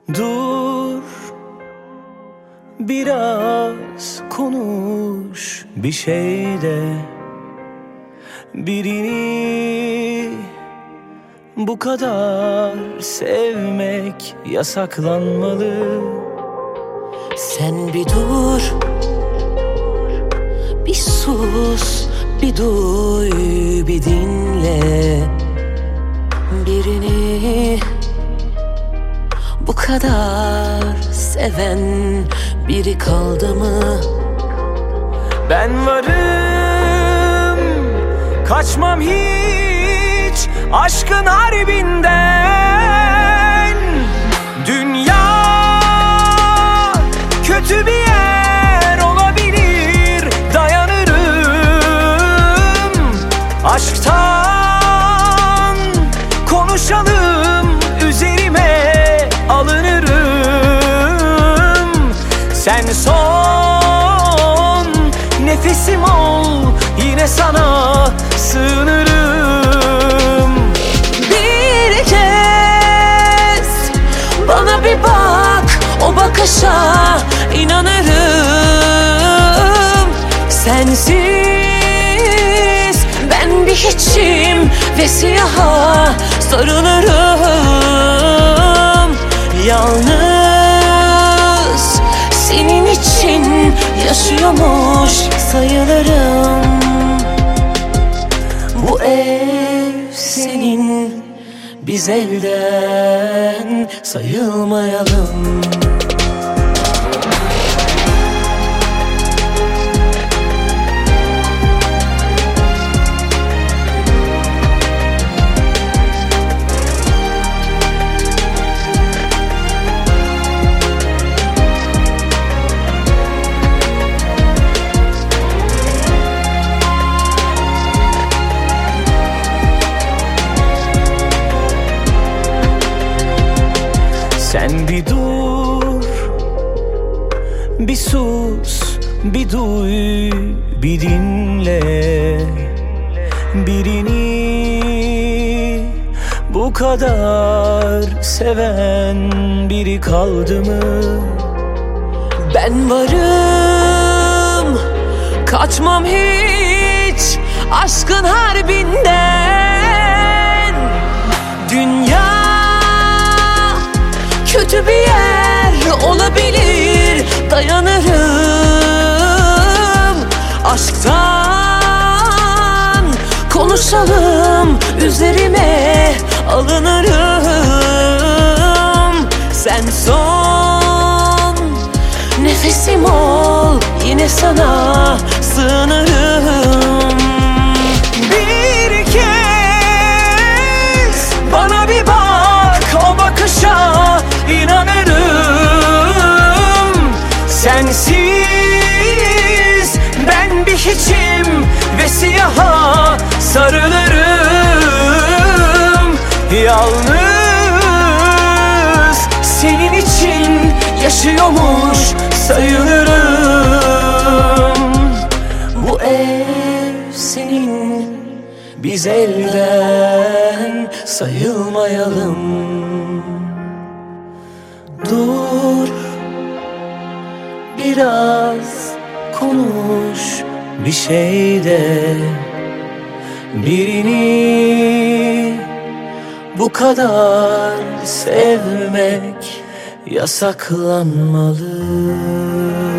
Dur, biraz konuş bir şeyde. Birini bu kadar sevmek yasaklanmalı. Sen bir dur, bir sus, bir duy, bir dinle. Birini bu kadar seven biri kaldı mı? Ben varım, kaçmam hiç aşkın harbinden. Dünya kötü bir yer olabilir, dayanırım. Aşktan konuşalım, üzerime alınırım. Sen son nefesim ol, yine sana sığınırım. Bir kez bana bir bak, o bakışa inanırım. Sensiz ben bir hiçim ve siyaha sarılırım. Yalnız senin için yaşıyormuş sayılırım. Bu ev senin, biz elden sayılmayalım. Sen bir dur, bir sus, bir duy, bir dinle. Birini bu kadar seven biri kaldı mı? Ben varım, kaçmam hiç aşkın harbinden. Dünya kötü bir yer olabilir, dayanırım. Aşktan konuşalım, üzerime alınırım. Sen son nefesim ol, yine sana sığınırım. Bir kez bana bir bak, o bakışa inanırım. Sensiz ben bir hiçim ve siyaha sarılırım. Yalnız senin için yaşıyormuş sayılırım. Bu ev senin, biz elden sayılmayalım. Dur, biraz konuş Bir şeyde birini bu kadar sevmek yasaklanmalı.